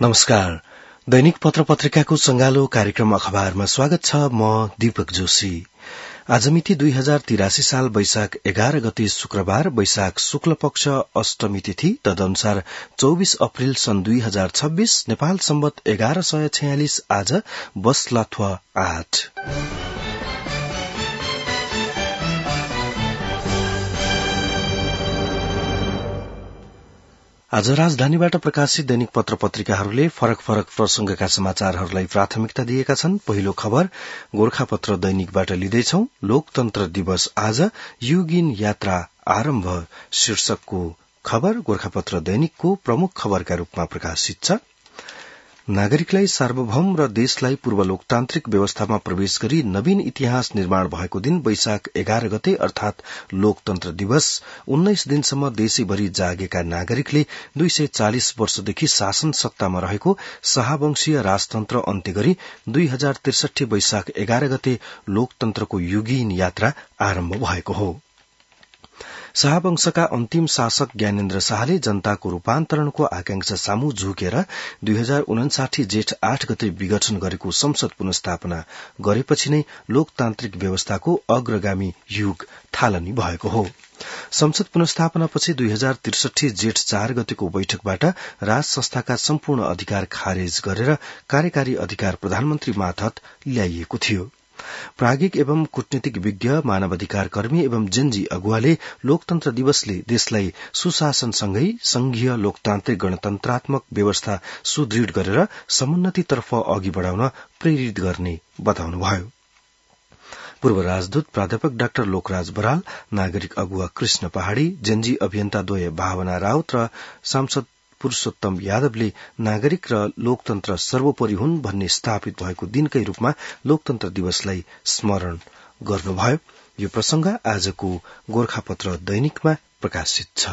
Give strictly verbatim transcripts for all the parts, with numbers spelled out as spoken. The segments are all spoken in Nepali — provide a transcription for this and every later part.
नमस्कार। दैनिक पत्र पत्रिकाको संगालो कार्यक्रम अखबारमा स्वागत छ। म दीपक जोशी। आज मिति दुई हजार तिरासी साल वैशाख एघार गते शुक्रबार, वैशाख शुक्ल पक्ष अष्टमी तिथि, तदनुसार चौबीस अप्रेल सन् दुई हजार छब्बीस, नेपाल सम्वत एघार सय छयालिस। आज बसलथ्व आठ। आज राजधानीबाट प्रकाशित दैनिक पत्र पत्रिकाहरूले फरक फरक प्रसंगका समाचारहरूलाई प्राथमिकता दिएका छन्। पहिलो खबर गोरखापत्र दैनिकबाट लिँदैछौ। लोकतन्त्र दिवस आज, युगीन यात्रा आरम्भ शीर्षकको खबर गोरखापत्र दैनिकको प्रमुख खबरका रूपमा प्रकाशित छ। नागरिकलाई सार्वभौम र देशलाई पूर्व लोकतान्त्रिक व्यवस्थामा प्रवेश गरी नवीन इतिहास निर्माण भएको दिन वैशाख एघार गते अर्थात लोकतन्त्र दिवस। उन्नाइस दिनसम्म देशैभरि जागेका नागरिकले दुई सय चालिस वर्षदेखि शासन सत्तामा रहेको शाहवंशीय राजतन्त्र अन्त्य गरी दुई हजार त्रिसठी वैशाख एघार गते लोकतन्त्रको युगीन यात्रा आरम्भ भएको हो। शाहवंशका अन्तिम शासक ज्ञानेन्द्र शाहले जनताको रूपान्तरणको आकांक्षा सामु झुकेर दुई हजार उनासाठी जेठ आठ गते विघटन गरेको संसद पुनस्थापना गरेपछि नै लोकतान्त्रिक व्यवस्थाको अग्रगामी युग थालनी भएको हो। संसद पुनस्थापनापछि दुई हजार त्रिसठी जेठ चार गतेको बैठकबाट राज संस्थाका सम्पूर्ण अधिकार खारेज गरेर कार्यकारी अधिकार प्रधानमन्त्री मार्फत ल्याइएको थियो। प्राज्ञिक एवं कूटनीतिक विज्ञ, मानवाधिकार कर्मी एवं जेनजी अगुवाले लोकतन्त्र दिवसले देशलाई सुशासनसँगै संघीय लोकतान्त्रिक गणतन्त्रात्मक व्यवस्था सुदृढ़ गरेर समुन्नतितर्फ अघि बढ़ाउन प्रेरित गर्ने बताउनुभयो। पूर्व राजदूत प्राध्यापक डाक्टर लोकराज बराल, नागरिक अगुवा कृष्ण पहाड़ी, जेनजी अभियन्ताद्वय भावना राउत र सांसद पुरूषोत्तम यादवले नागरिक र लोकतन्त्र सर्वोपरि हुन् भन्ने स्थापित भएको दिनकै रूपमा लोकतन्त्र दिवसलाई स्मरण गर्नुभयो। यो प्रसंग आजको गोरखापत्र दैनिकमा प्रकाशित छ।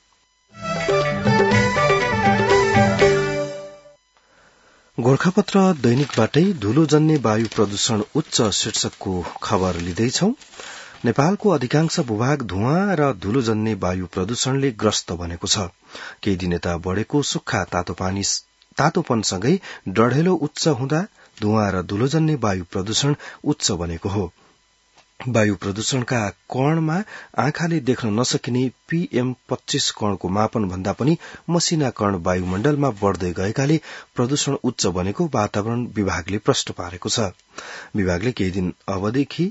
गोरखापत्र दैनिकबाटै धूलोजन्य वायु प्रदूषण उच्च शीर्षकको खबर लिँदैछौ। नेपालको अधिकांश भूभाग धुवाँ र धूलोजन्य वायु प्रदूषणले ग्रस्त बनेको छ। केही दिन यता बढ़ेको सुक्खा तातोपनसँगै डढेलो उच्च हुँदा धुवाँ र धूलोजन्य वायु प्रदूषण उच्च बनेको हो। वायु प्रदूषणका कणमा आँखाले देख्न नसकिने पीएम पच्चीस कणको मापन भन्दा पनि मसिना कण वायुमण्डलमा बढ़दै गएकाले प्रदूषण उच्च बनेको वातावरण विभागले प्रश्न पारेको छ। विभागले केही दिन अवदेखि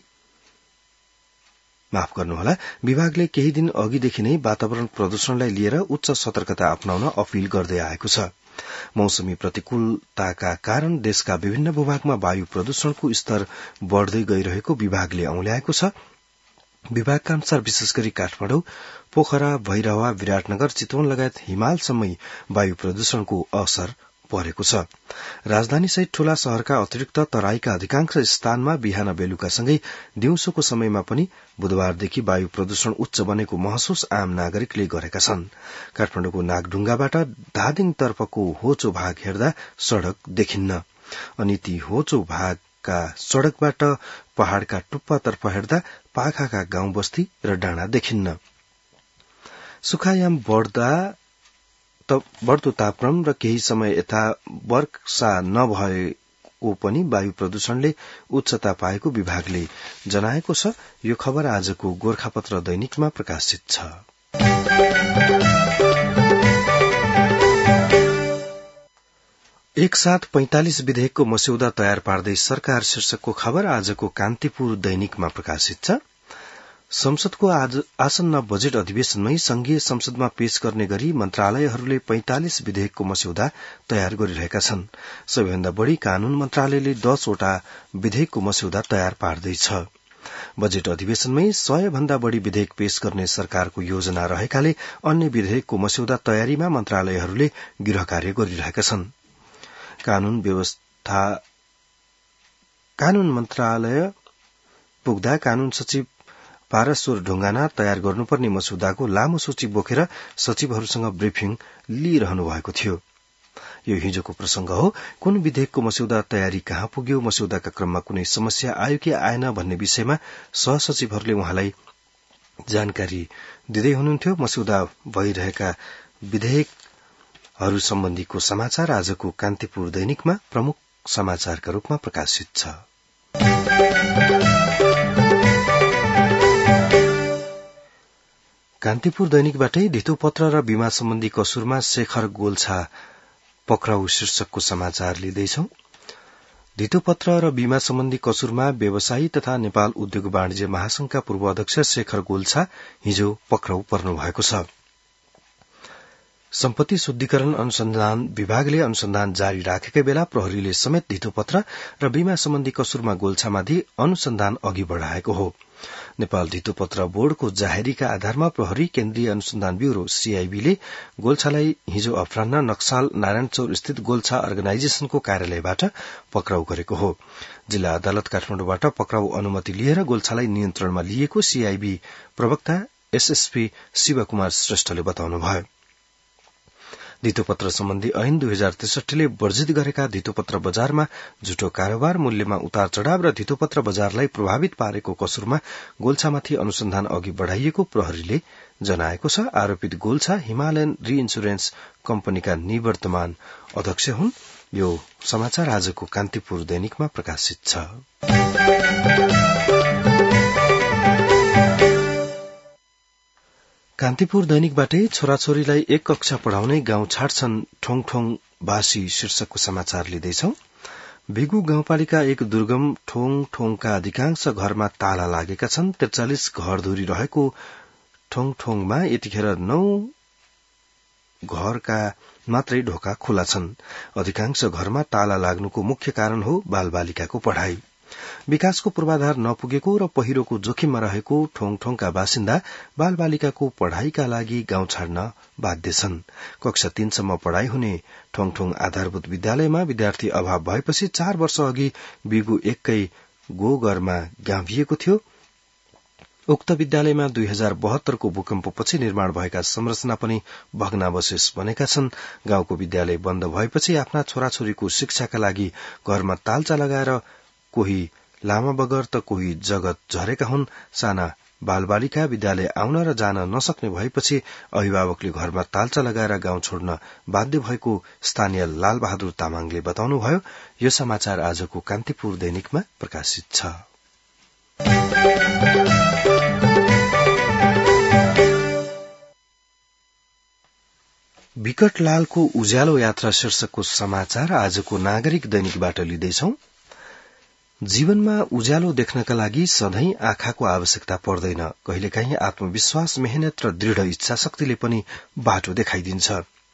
माफ गर्नुहोला विभागले केही दिन अघिदेखि नै वातावरण प्रदूषणलाई लिएर उच्च सतर्कता अपनाउन अपील गर्दै आएको छ। मौसमी प्रतिकूलताका कारण देशका विभिन्न भूभागमा वायु प्रदूषणको स्तर बढ़दै गइरहेको विभागले औल्याएको छ। विभागका अनुसार विशेष गरी काठमाडौँ, पोखरा, भैरवा, विराटनगर, चितवन लगायत हिमालसम्मै वायु प्रदूषणको असर परेको छ। राजधानी सहित ठूला शहरका अतिरिक्त तराईका अधिकांश स्थानमा बिहान बेलुकासँगै दिउँसोको समयमा पनि बुधबारदेखि वायु प्रदूषण उच्च बनेको महसुस आम नागरिकले गरेका छन्। काठमाडौँको नागढुङ्गाबाट धादिङतर्फको होचो भाग हेर्दा सड़क देखिन्न, अनि ती होचो भागका सड़कबाट पहाड़का टुप्पातर्फ हेर्दा पाखाका गाउँ बस्ती र डाँडा देखिन्न। सुखायाम बढ़दा बढ़दो तापक्रम र केही समय यता वर्षा नभएको पनि वायु प्रदूषणले उच्चता पाएको विभागले जनाएको छ। यो खबर आजको गोरखापत्र दैनिकमा प्रकाशित छ। एक साथ पैंतालिस विधेयकको मस्यौदा तयार पार्दै सरकार शीर्षकको खबर आजको कान्तिपुर दैनिकमा प्रकाशित छ। संसदको आज आसन्न बजेट अधिवेशनमै संघीय संसदमा पेश गर्ने गरी मन्त्रालयहरूले पैंतालिस विधेयकको मस्यौदा तयार गरिरहेका छन्। सबैभन्दा बढ़ी कानून मन्त्रालयले दसवटा विधेयकको मस्यौदा तयार पार्दैछ। बजेट अधिवेशनमै सय भन्दा बढ़ी विधेयक पेश गर्ने सरकारको योजना रहेकाले अन्य विधेयकको मस्यौदा तयारीमा मन्त्रालयहरूले गृह कार्य गरिरहेका छन्। कानून व्यवस्था कानून मन्त्रालय पुग्दा कानून सचिव पारस्वर ढुंगाना तयार गर्नुपर्ने मसौदाको लामो सूची बोकेर सचिवहरूसँग ब्रिफिङ लिइरहनु भएको थियो। यो हिजोको प्रसंग हो। कुन विधेयकको मस्यौदा तयारी कहाँ पुग्यो, मस्यौदाका क्रममा कुनै समस्या आयो कि आएन भन्ने विषयमा सहसचिवहरूले उहाँलाई जानकारी दिँदै हुनुहुन्थ्यो। मस्यौदा भइरहेका विधेयक हरू सम्बन्धीको समाचार आजको कान्तिपुर दैनिकमा प्रमुख समाचारका रूपमा प्रकाशित छ। कान्तिपुर दैनिकबाटै धितोपत्र र बीमा सम्बन्धी कसुरमा शेखर गोल्छा पक्राउ शीर्षकको समाचार लिँदैछौ। धितोपत्र र बीमा सम्बन्धी कसुरमा व्यवसायी तथा नेपाल उद्योग वाणिज्य महासंघका पूर्व अध्यक्ष शेखर गोल्छा हिजो पक्राउ पर्नु भएको छ। सम्पत्ति शुद्धिकरण अनुसन्धान विभागले अनुसन्धान जारी राखेकै बेला प्रहरीले समेत धितोपत्र र बीमा सम्बन्धी कसुरमा गोल्छामाथि अनुसन्धान अघि बढ़ाएको हो। नेपाल धितोपत्र बोर्डको जाहेरीका आधारमा प्रहरी केन्द्रीय अनुसन्धान ब्यूरो सीआईबीले गोल्छालाई हिजो अपराह्न नक्साल नारायणचौर स्थित गोल्छा अर्गनाइजेशनको कार्यालयबाट पक्राउ गरेको हो। जिल्ला अदालत काठमाडौँबाट पक्राउ अनुमति लिएर गोल्छालाई नियन्त्रणमा लिएको सीआईबी प्रवक्ता एसएसपी शिवकुमार श्रेष्ठले बताउनुभयो। धितोपत्र सम्बन्धी ऐन दुई हजार त्रिसठीले वर्जित गरेका धितोपत्र बजारमा झुटो कारोबार, मूल्यमा उतार चढ़ाव र धितोपत्र बजारलाई प्रभावित पारेको कसुरमा गोल्छामाथि अनुसन्धान अघि बढ़ाइएको प्रहरीले जनाएको छ। आरोपित गोल्छा हिमालयन रीइन्स्योरेन्स कम्पनीका निवर्तमान अध्यक्ष हुन्। यो समाचार आजको कान्तिपुर दैनिकमा प्रकाशित छ। कान्तिपुर दैनिकबाटै छोराछोरीलाई एक कक्षा पढ़ाउनै गाउँ छाड्छन् ठोङठोङवासी शीर्षकको समाचार लिँदैछौ। भिगु गाउँपालिका एक दुर्गम ठोङठोङका अधिकांश घरमा ताला लागेका छन्। त्रिचालिस घरधुरी रहेको ठोङठोङमा यतिखेर नौ घरका मात्रै ढोका खुला छन्। अधिकांश घरमा ताला लाग्नुको मुख्य कारण हो बालबालिकाको पढ़ाई। विकासको पूर्वाधार नपुगेको र पहिरोको जोखिममा रहेको ठोङठोङका बासिन्दा बालबालिकाको पढ़ाईका लागि गाउँ छाड्न बाध्य छन्। कक्षा तीनसम्म पढ़ाई हुने ठोङठोङ आधारभूत विद्यालयमा विद्यार्थी अभाव भएपछि चार वर्ष अघि बिगु एककै गोगरमा गाभिएको थियो। उक्त विद्यालयमा दुई हजार बहत्तरको भूकम्पपछि निर्माण भएका संरचना पनि भग्नावशेष बनेका छन्। गाउँको विद्यालय बन्द भएपछि आफ्ना छोराछोरीको शिक्षाका लागि घरमा ताल्चा लगाएर कोही लामा बगर त कोही जगत झरेका हुन्। साना बालबालिका विद्यालय आउन र जान नसक्ने भएपछि अभिभावकले घरमा ताल्चा लगाएर गाउँ छोड्न बाध्य भएको स्थानीय लालबहादुर तामाङले बताउनुभयो। यो समाचार आजको कान्तिपुर दैनिकमा प्रकाशित छ। विकटलालको उज्यालो यात्रा शीर्षकको समाचार आजको नागरिक दैनिकबाट लिँदैछौ। जीवनमा उज्यालो देख्नका लागि सधैँ आँखाको आवश्यकता पर्दैन। कहिलेकाहीँ आत्मविश्वास, मेहनत र दृढ़ इच्छा शक्तिले पनि बाटो देखाइदिन्छ।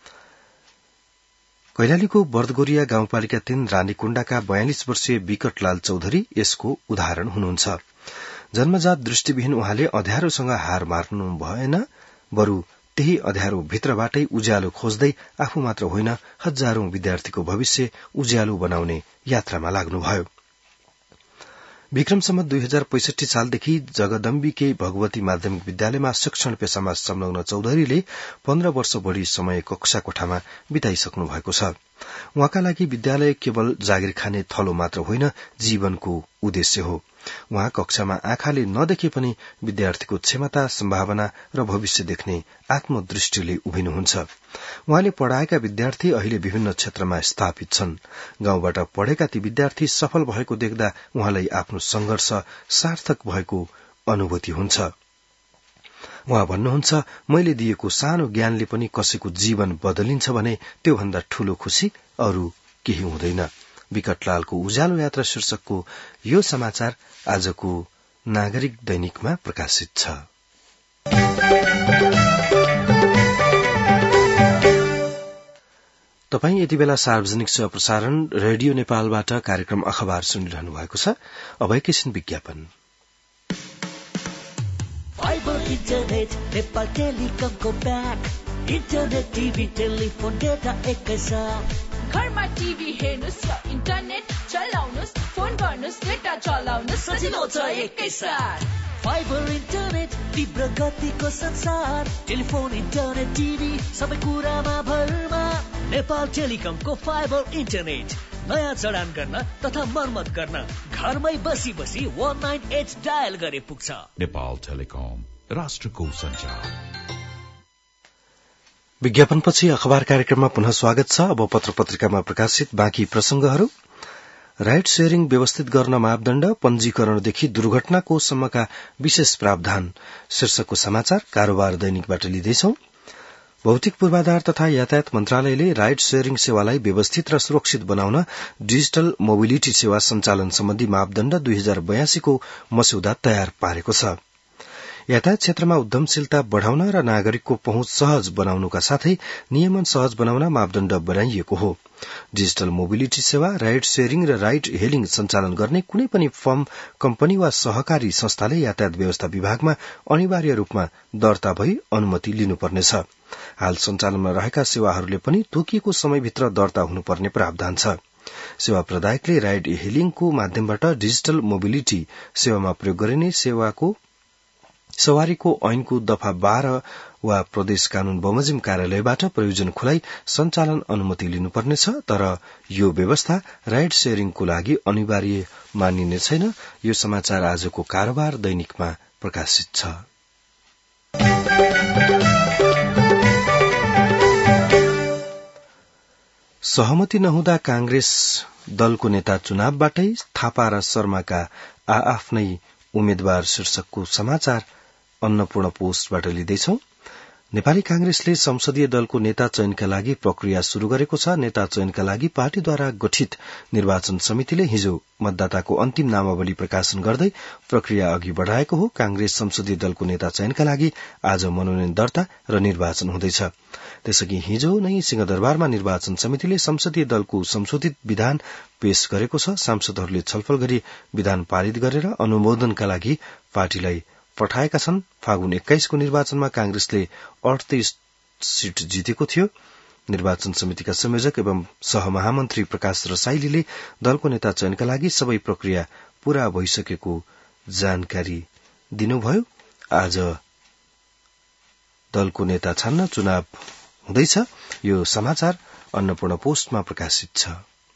कैलालीको बर्दगोरिया गाउँपालिका तीन रानीकुण्डाका बयालिस वर्षीय विकटलाल चौधरी यसको उदाहरण हुनुहुन्छ। जन्मजात दृष्टिविहीन उहाँले अँध्यारोसँग हार मार्नु भएन, बरु त्यही अँध्यारो भित्रबाटै उज्यालो खोज्दै आफू मात्र होइन हजारौं विद्यार्थीको भविष्य उज्यालो बनाउने यात्रामा लाग्नुभयो। विक्रम सम्मत दुई हजार पैंसठी सालदेखि जगदम्बिके भगवती माध्यमिक विद्यालयमा शिक्षण पेशामा संलग्न चौधरीले पन्ध्र वर्ष बढ़ी समय कक्षा कोठामा बिताइसक्नु भएको छ। उहाँका लागि विद्यालय केवल जागिर खाने थलो मात्र होइन, जीवनको उद्देश्य हो। उहाँ कक्षामा आँखाले नदेखे पनि विद्यार्थीको क्षमता, सम्भावना र भविष्य देख्ने आत्मदृष्टिले उभिनुहुन्छ। उहाँले पढ़ाएका विद्यार्थी अहिले विभिन्न क्षेत्रमा स्थापित छन्। गाउँबाट पढ़ेका ती विद्यार्थी सफल भएको देख्दा उहाँलाई आफ्नो संघर्ष सार्थक भएको अनुभूति हुन्छ। उहाँ भन्नुहुन्छ, मैले दिएको सानो ज्ञानले पनि कसैको जीवन बदलिन्छ भने त्योभन्दा ठूलो खुशी अरू केही हुँदैन। विकटलालको उज्यालो यात्रा शीर्षकको यो समाचार आजको नागरिक दैनिकमा प्रकाशित छ। तपाई यति बेला सार्वजनिक सेवा प्रसारण रेडियो नेपालबाट कार्यक्रम अखबार सुनिरहनु भएको छ। अब एकैछिन विज्ञापन। फाइबर इन्टरनेट नेपाल टेलिकमको ब्याक। इन्टरनेट, टिभी, टेलिफोन, डेटा एकैसाथ। घरमा टिभी हेर्नुस् र इन्टरनेट चलाउनुस्, फोन गर्नुस्, डेटा चलाउनुस्, सजिलो छ एकैसाथ। फाइबर इन्टरनेट, तीव्र गतिको संसार। टेलिफोन, इन्टरनेट, टिभी, सबै कुरामा भरमा। नेपाल टेलिकमको फाइबर इन्टरनेट नयाँ जडान गर्न तथा मर्मत गर्न घरमै बसी बसी एक नौ आठ डायल गरे पुग्छ। नेपाल टेलिकम, राष्ट्रको सञ्चार। विज्ञापनपछि अखबार कार्यक्रममा पुनः स्वागत छ। अब पत्र पत्रिकामा प्रकाशित बाँकी प्रसंगहरू। राइड शेयरिङ व्यवस्थित गर्न मापदण्ड, पंजीकरणदेखि दुर्घटनाको सम्मका विशेष प्रावधान शीर्षकको समाचार कारोबार दैनिकबाट लिँदैछौं। भौतिक पूर्वाधार तथा यातायात मन्त्रालयले राइड शेयरिङ सेवालाई व्यवस्थित र सुरक्षित बनाउन डिजिटल मोबिलिटी सेवा सञ्चालन सम्बन्धी मापदण्ड दुई हजार बयासी को मस्यौदा तयार पारेको छ। यातायात क्षेत्रमा उद्यमशीलता बढ़ाउन र नागरिकको पहुँच सहज बनाउनुका साथै नियमन सहज बनाउन मापदण्ड बनाइएको हो। डिजिटल मोबिलिटी सेवा, राइड शेयरिङ र राइड हेलिङ सञ्चालन गर्ने कुनै पनि फर्म, कम्पनी वा सहकारी संस्थाले यातायात व्यवस्था विभागमा अनिवार्य रूपमा दर्ता भई अनुमति लिनुपर्नेछ। हाल सञ्चालनमा रहेका सेवाहरूले पनि तोकिएको समयभित्र दर्ता हुनुपर्ने प्रावधान छ। सेवा प्रदायकले राइड हेलिङको माध्यमबाट डिजिटल मोबिलिटी सेवामा प्रयोग गरिने सेवाको सवारीको ऐनको दफा बाह्र वा प्रदेश कानून बमोजिम कार्यालयबाट प्रयोजन खुलाई सञ्चालन अनुमति लिनुपर्नेछ। तर यो व्यवस्था राइड शेयरिङको लागि अनिवार्य मानिने छैन। यो समाचार आजको कारोबार दैनिकमा प्रकाशित छ। सहमति नहुँदा कांग्रेस दलको नेता चुनावबाटै, थापा र शर्माका आआफ्नै उम्मेद्वार शीर्षकको समाचार अन्नपूर्ण पोस्टबाट लिँदैछौ। नेपाली कांग्रेसले संसदीय दलको नेता चयनका लागि प्रक्रिया शुरू गरेको छ। नेता चयनका लागि पार्टीद्वारा गठित निर्वाचन समितिले हिजो मतदाताको अन्तिम नामावली प्रकाशन गर्दै प्रक्रिया अघि बढ़ाएको हो। कांग्रेस संसदीय दलको नेता चयनका लागि आज मनोनयन दर्ता र निर्वाचन हुँदैछ। त्यसअघि हिजो नै सिंहदरबारमा निर्वाचन समितिले संसदीय दलको संशोधित विधान पेश गरेको छ। सांसदहरूले छलफल गरी विधान पारित गरेर अनुमोदनका लागि पार्टीलाई पठाएका छन्। फागुन एक्काइस को निर्वाचनमा कांग्रेसले अडतीस सीट जितेको थियो। निर्वाचन समितिका संयोजक एवं सहमहामन्त्री प्रकाश रसाइलीले दलको नेता चयनका लागि सबै प्रक्रिया पूरा भइसकेको जानकारी दिनुभयो। आज दलको नेता छान्न चुनाव हुँदैछ। यो समाचार अन्नपूर्ण पोस्टमा प्रकाशित छ।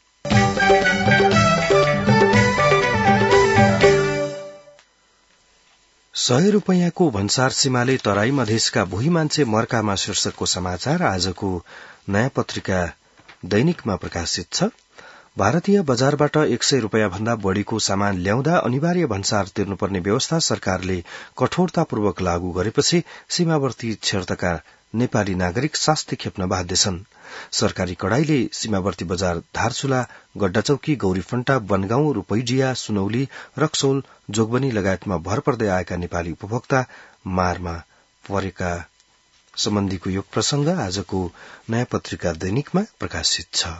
सय रूपैयाँको भन्सार सीमाले तराई मधेसका भुइँ मान्छे मर्कामा शीर्षकको समाचार आजको नयाँ पत्रिका दैनिकमा प्रकाशित छ। भारतीय बजारबाट एक सय रूपियाँ भन्दा बढ़ीको सामान ल्याउँदा अनिवार्य भन्सार तिर्नुपर्ने व्यवस्था सरकारले कठोरतापूर्वक लागू गरेपछि सीमावर्ती क्षेत्रका नेपाली नागरिक शास्ति खेप्न बाध्य छन्। सरकारी कड़ाईले सीमावर्ती बजार धारचुला, गड्डाचौकी, गौरीफण्टा, बनगाउँ, रूपैडिया, सुनौली, रक्सोल, जोगबनी लगायतमा भर पर्दै आएका नेपाली उपभोक्ता मारमा परेका सम्बन्धीको यो प्रसंग आजको नयाँ पत्रिका दैनिकमा प्रकाशित छ।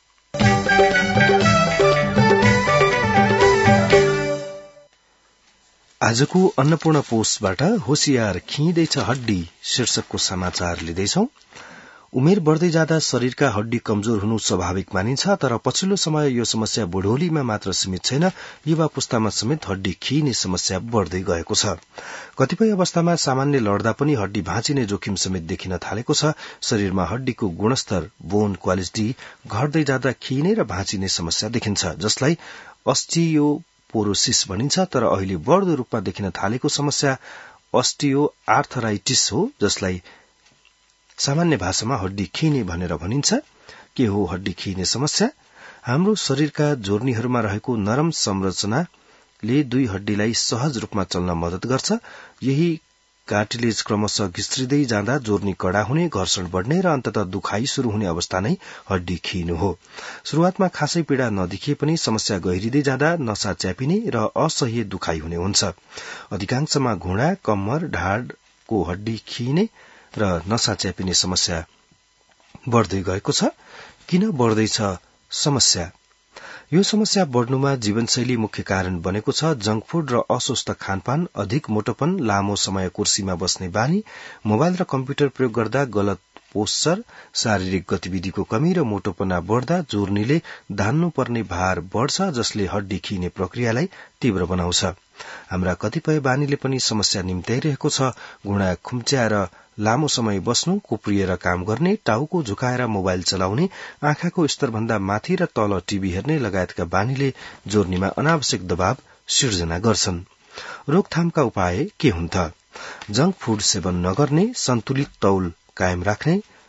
आजको अन्नपूर्ण पोस्टबाट होशियार खिइँदैछ हड्डी शीर्षकको समाचार लिँदैछौ। उमेर बढ़दै जाँदा शरीरका हड्डी कमजोर हुनु स्वाभाविक मानिन्छ, तर पछिल्लो समय यो समस्या बुढौलीमा मात्र सीमित छैन। युवा पुस्तामा समेत हड्डी खिइने समस्या बढ़दै गएको छ। कतिपय अवस्थामा सामान्य लड्दा पनि हड्डी भाँचिने जोखिम समेत देखिन थालेको छ। शरीरमा हड्डीको गुणस्तर, बोन क्वालिटी घट्दै जाँदा खिइने र भाँचिने समस्या देखिन्छ, जसलाई अस्टियोपोरोसिस भनिन्छ। तर अहिले बढ़दो रूपमा देखिन थालेको समस्या अस्टियो आर्थराइटिस हो, जसलाई सामान्य भाषामा हड्डी खिइने भनेर भनिन्छ। के हो हड्डी खिइने समस्या? हाम्रो शरीरका जोर्नीहरूमा रहेको नरम संरचनाले दुई हड्डीलाई सहज रूपमा चल्न मदत गर्छ। यही कार्टिलेज क्रमशः घिस्रिँदै जाँदा जोर्नी कडा हुने, घर्षण बढ़ने र अन्ततः दुखाइ शुरू हुने अवस्था नै हड्डी खिइनु हो। शुरूआतमा खासै पीड़ा नदेखिए पनि समस्या गहिरिँदै जाँदा नसा च्यापिने र असह्य दुखाइ हुने हुन्छ। अधिकांशमा घुँडा, कम्मर, ढाडको हड्डी खिइने र नसा च्यापिने समस्या बढ़दै गएको छ। किन बढ़दैछ समस्या? यो समस्या बढ़नुमा जीवनशैली मुख्य कारण बनेको छ। जंक फूड र अस्वस्थ खानपान, अधिक मोटोपन, लामो समय कुर्सीमा बस्ने बानी, मोबाइल र कम्प्युटर प्रयोग गर्दा गलत पोस्चर, शारीरिक गतिविधिको कमी र मोटोपना बढ़दा जोर्नीले धान्नुपर्ने भार बढ़छ, जसले हड्डी खिइने प्रक्रियालाई तीव्र बनाउँछ। हाम्रा कतिपय बानीले पनि समस्या निम्त्याइरहेको छ। घुँडा खुम्च्याएर लामो समय बस्नु, कुप्रिएर काम गर्ने, टाउको झुकाएर मोबाइल चलाउने, आँखाको स्तरभन्दा माथि र तल टीभी हेर्ने लगायतका बानीले जोर्नीमा अनावश्यक दबाव सिर्जना गर्छन्। रोकथामका उपाय के हुन् त? जंक फूड सेवन नगर्ने, सन्तुलित तौल कायम राख्ने,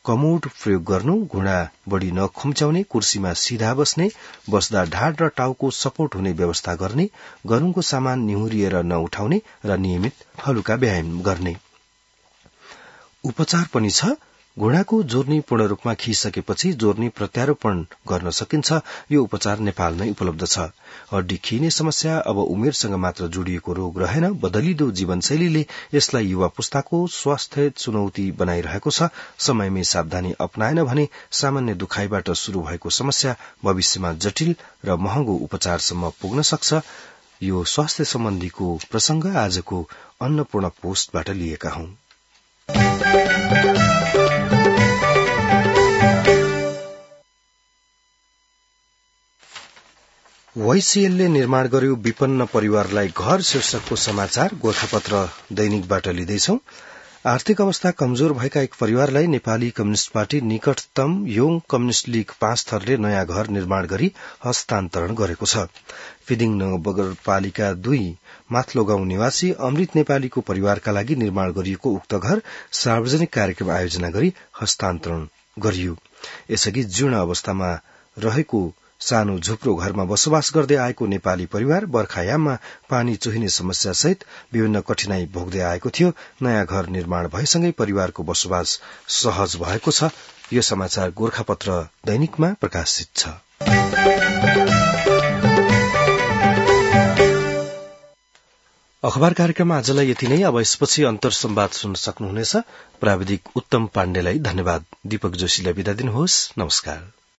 कमोड प्रयोग गर्नु, घुँडा बढ़ी नखुम्च्याउने, कुर्सीमा सिधा बस्ने, बस्दा ढाड र टाउको सपोर्ट हुने व्यवस्था गर्ने, गरूङको सामान निहुरिएर नउठाउने र नियमित हलुका व्यायाम गर्ने। उपचार पनि छ। घुँडाको जोर्नी पूर्ण रूपमा खिसकेपछि जोर्नी प्रत्यारोपण गर्न सकिन्छ। यो उपचार नेपालमै उपलब्ध छ। हड्डी खिने समस्या अब उमेरसँग मात्र जोडिएको रोग रहेन। बदलिदो जीवनशैलीले यसलाई युवा पुस्ताको स्वास्थ्य चुनौती बनाइरहेको छ। समयमै सावधानी अपनाएन भने सामान्य दुखाइबाट शुरू भएको समस्या भविष्यमा जटिल र महँगो उपचारसम्म पुग्न सक्छ। यो स्वास्थ्य सम्बन्धीको प्रसंग आजको अन्नपूर्ण पोस्टबाट लिएका हौं। वाइसीएलले निर्माण गर्यो विपन्न परिवारलाई घर शीर्षकको समाचार गोरखापत्र दैनिकबाट लिँदैछौ। आर्थिक अवस्था कमजोर भएका एक परिवारलाई नेपाली कम्युनिष्ट पार्टी निकटतम योङ कम्युनिष्ट लीग पाँच थरले नयाँ घर निर्माण गरी हस्तान्तरण गरेको छ। फिदिङ नगरपालिका दुई माथलो गाउँ निवासी अमृत नेपालीको परिवारका लागि निर्माण गरिएको उक्त घर सार्वजनिक कार्यक्रम आयोजना गरी हस्तान्तरण गरियो। यसअघि जीर्ण अवस्थामा रहेको सानो झुप्रो घरमा बसोबास गर्दै आएको नेपाली परिवार बर्खायाममा पानी चुहिने समस्या सहित विभिन्न कठिनाई भोग्दै आएको थियो। नयाँ घर निर्माण भएसँगै परिवारको बसोबास सहज भएको छ। यो समाचार गोरखापत्र दैनिकमा प्रकाशित छ। अखबार कार्यक्रम आजलाई यति नै। अब यसपछि अन्तर संवाद सुन्न सक्नुहुनेछ। प्राविधिक उत्तम पाण्डेलाई धन्यवाद। दीपक जोशीलाई बिदा दिनुहोस्। नमस्कार।